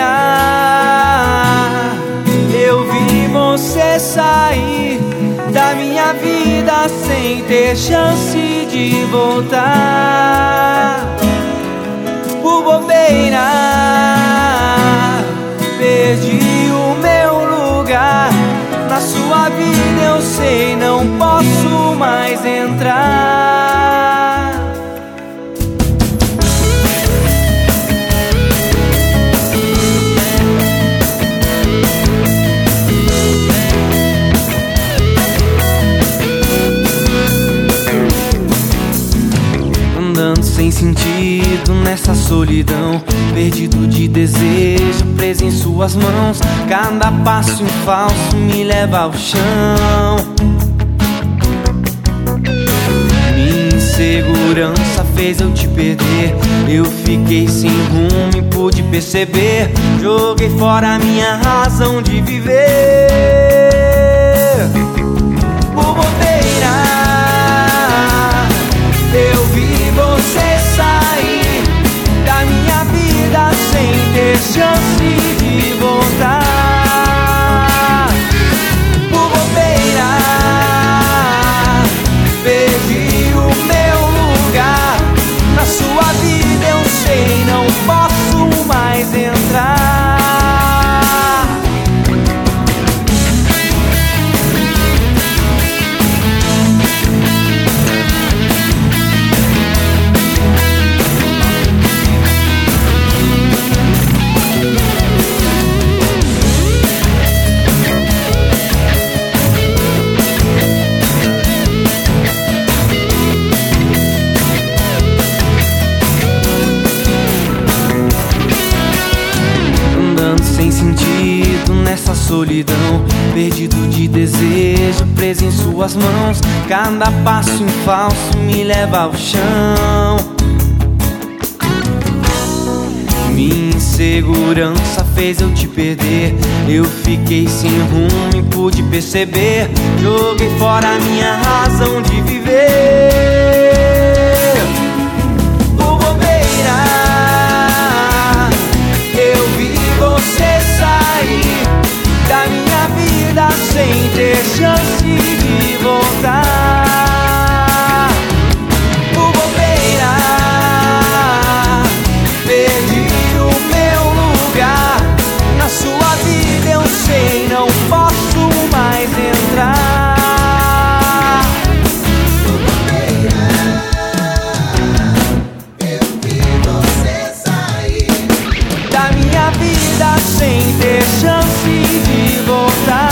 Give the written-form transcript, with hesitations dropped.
Eu vi você sair da minha vida sem ter chance de voltar. Por bobeira, perdi o meu lugar na sua vida. Eu sei, não posso mais entrar. Andando sem sentido nessa solidão, perdido de desejo, preso em suas mãos. Cada passo em falso me leva ao chão. Minha insegurança fez eu te perder. Eu fiquei sem rumo e pude perceber. Joguei fora a minha razão de viver. Por bobeira, eu vi você sair da minha vida sem ter chance de voltar. Por bobeira, perdi o meu lugar na sua vida. Eu sei, não posso mais entrar. Sem sentido nessa solidão, perdido de desejo, preso em suas mãos. Cada passo em falso me leva ao chão. Minha insegurança fez eu te perder. Eu fiquei sem rumo e pude perceber. Joguei fora a minha razão de viver. Por bobeira, eu vi você sair da minha vida sem ter chance de voltar. Por bobeira, perdi o meu lugar na sua vida. Eu sei, não posso mais entrar. Por bobeira, eu vi você sair da minha vida sem ter chance de voltar.